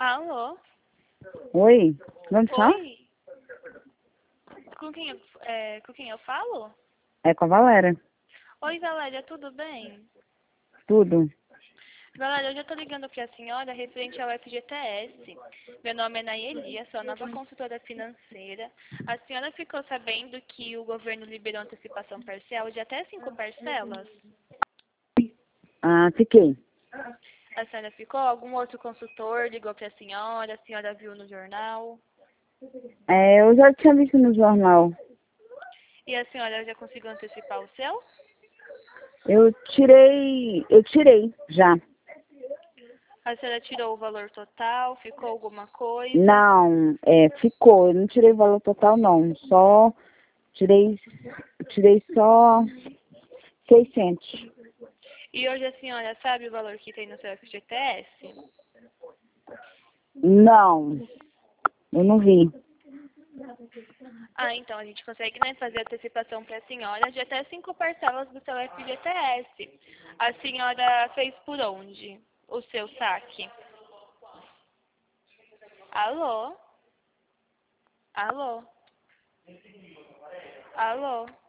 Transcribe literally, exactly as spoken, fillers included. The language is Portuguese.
Alô? Oi, vamos falar? Oi? Com quem, eu, é, com quem eu falo? É com a Valéria. Oi, Valéria, tudo bem? Tudo. Valéria, eu já tô ligando pra senhora referente ao F G T S. Meu nome é Nayeli, sou a nova consultora financeira. A senhora ficou sabendo que o governo liberou antecipação parcial de até cinco parcelas? Ah, fiquei. A senhora ficou? Algum outro consultor ligou pra senhora? A senhora viu no jornal? É, eu já tinha visto no jornal. E a senhora já conseguiu antecipar o seu? Eu tirei, eu tirei já. A senhora tirou o valor total? Ficou alguma coisa? Não, é, ficou. Eu não tirei o valor total não. Só tirei, tirei só seiscentos. E hoje a senhora sabe o valor que tem no seu F G T S? Não, eu não vi. Ah, então a gente consegue, né, fazer antecipação para a senhora de até cinco parcelas do seu F G T S. A senhora fez por onde o seu saque? Alô? Alô? Alô?